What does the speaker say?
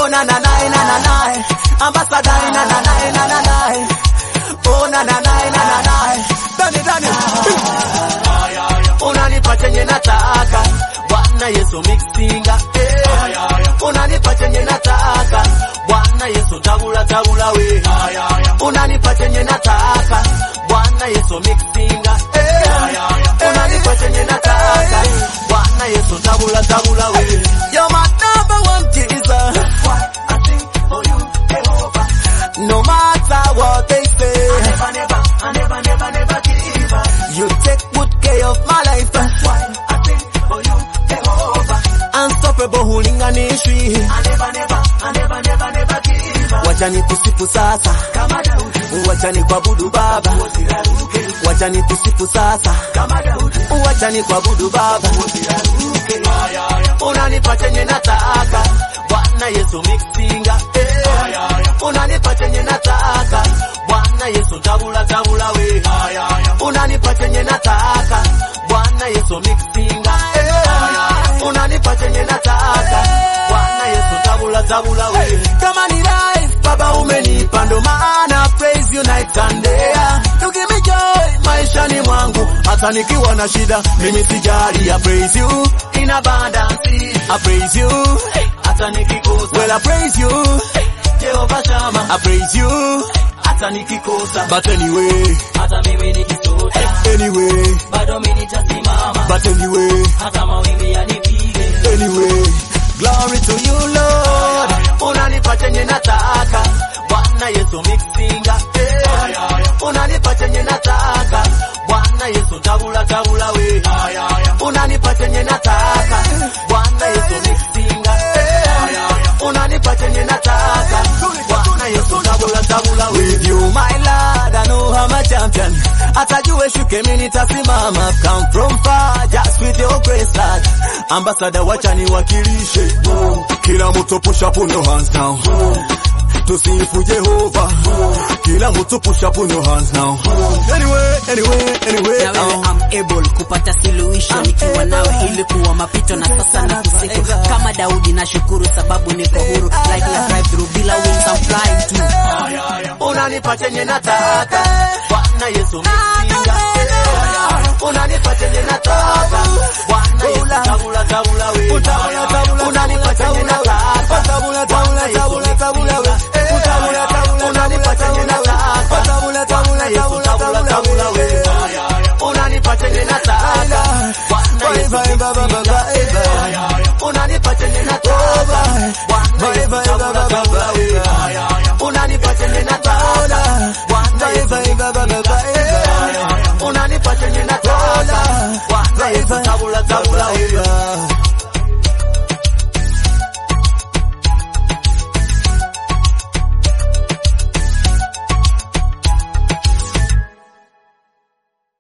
Oh na na na na na na, ambassador na na na na na na. Oh na na na na na na, Dani. Unanipa chenye nataka, Bwana Yesu mixinga. Unanipa chenye nataka, Bwana Yesu tabula we. Unanipa chenye nataka, Bwana Yesu mixinga. Unanipa chenye nataka, Bwana Yesu tabula we. You're my number one Jesus. That's why I sing for you, Jehovah. No matter what they say, I never give up. You take good care of my life. That's why I sing for you, Jehovah. Unstoppable hulinganishi. I never give up. Wacha nikusifu sasa kama Daudi. Wacha nikuabudu Baba. Wacha nikusifu sasa kama Daudi. Wacha nikuabudu Baba. Unanipa chenye nataka, Bwana Yesu mixinga. Unanipa chenye nataka, Bwana Yesu tabula we. Unanipa chenye nataka, Bwana Yesu mixinga. Unanipa chenye nataka, Bwana Yesu tabula we. Kama ni life Baba umenipa, ndo maana praise you night and day. You give me joy maishani mwangu, hata nikiwa na shida mimi sijali. I praise you in abundance, I praise you hata nikikosa. Well I praise you Jehovah Shammah, I praise you hata nikikosa. But anyway, hata mimi nikisota, anyway bado mimi nitasimama. But anyway, hata mawimbi yanipige. Anyway, glory to you Lord. Unanipa chenye nataka, Bwana Yesu mixinga. Unanipa chenye nataka, Bwana Yesu tabula we. Unanipa chenye nataka, Bwana Yesu mixinga. Unanipa chenye nataka, Bwana Yesu tabula we. With you my Lord, I know I'm a champion. Atajue shuke mimi nitasimama. Come from far, just with your grace Lord. Ambassador wacha niwakilishe. Kila mtu push up on your hands now. Tusifu Jehovah. Kila mtu push up on your hands now. Anyway, I'm able kupata solution nikiwa nawe, ilikuwa mapito na sasa na kusiku. Kama Daudi na shukuru sababu niko huru. Like a drive through bila wings I'm flying too. Unanipa chenye nataka, Bwana Yesu mixinga. Unanipa chenye nataka, Bwana Yesu tabula we. Unanipa chenye nataka, tabula we. Unanipa chenye nataka, Bwana Yesu tabula we. Unanipa chenye nataka, Bwana Yesu mixinga. Unanipa chenye nataka, Bwana Yesu tabula we. Unanipa chenye nataka, Bwana Yesu mixinga. Unanipa chenye nataka, Bwana Yesu tabula we.